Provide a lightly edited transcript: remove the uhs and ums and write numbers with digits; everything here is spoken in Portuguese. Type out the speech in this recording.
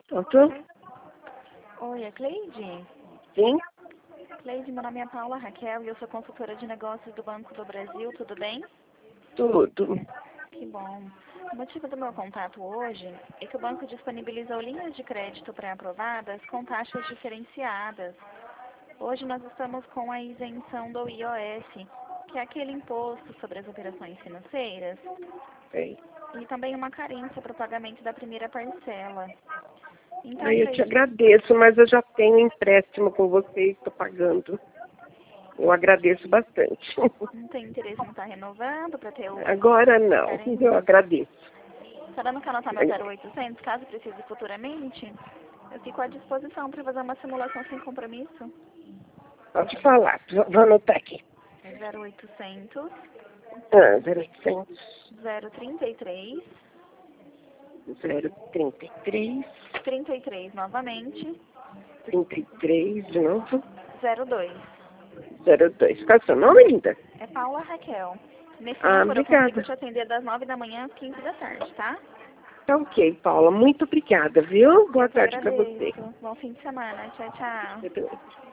Pronto? Oi, é Cleide? Sim? Cleide, meu nome é Paula Raquel e eu sou consultora de negócios do Banco do Brasil, tudo bem? Tudo. Que bom. O motivo do meu contato hoje é que o banco disponibilizou linhas de crédito pré-aprovadas com taxas diferenciadas. Hoje nós estamos com a isenção do IOF, que é aquele imposto sobre as operações financeiras, Sei. e também uma carência para o pagamento da primeira parcela. Então, Aí eu te Cleide, agradeço, mas eu já tenho empréstimo com vocês, estou pagando. Eu agradeço bastante. não tem interesse em estar renovando para ter o Agora não, carência? eu agradeço. Está dando que anotar meu 0800, caso precise futuramente? Eu fico à disposição para fazer uma simulação sem compromisso. Pode falar, vou anotar aqui. É 0800 0800 033 033 33 novamente 33 de novo 02. 02. Qual é o seu nome, linda? É Paula Raquel. Nesse Ah, número eu consigo obrigada. te atender das 9 da manhã às 15 da tarde, tá? Tá ok, Paula. Muito obrigada, viu? Boa Eu que tarde para você. agradeço. Bom fim de semana. Tchau, tchau. Você também.